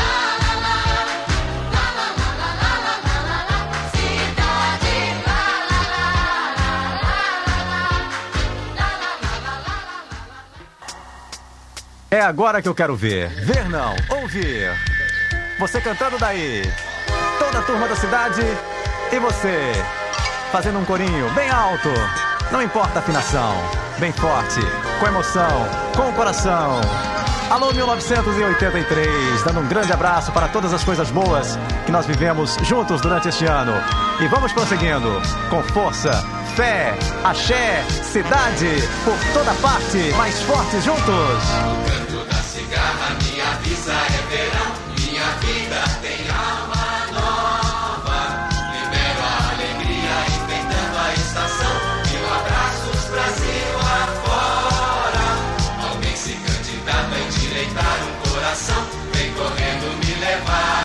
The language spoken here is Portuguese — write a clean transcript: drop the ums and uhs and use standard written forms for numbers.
É agora que eu quero ver. Ver não, ouvir. Você cantando daí. Toda a turma da cidade. E você fazendo um corinho bem alto. Não importa a afinação. Bem forte, com emoção, com o coração. Alô 1983, dando um grande abraço para todas as coisas boas que nós vivemos juntos durante este ano. E vamos prosseguindo com força, fé, axé, cidade, por toda parte, mais fortes juntos.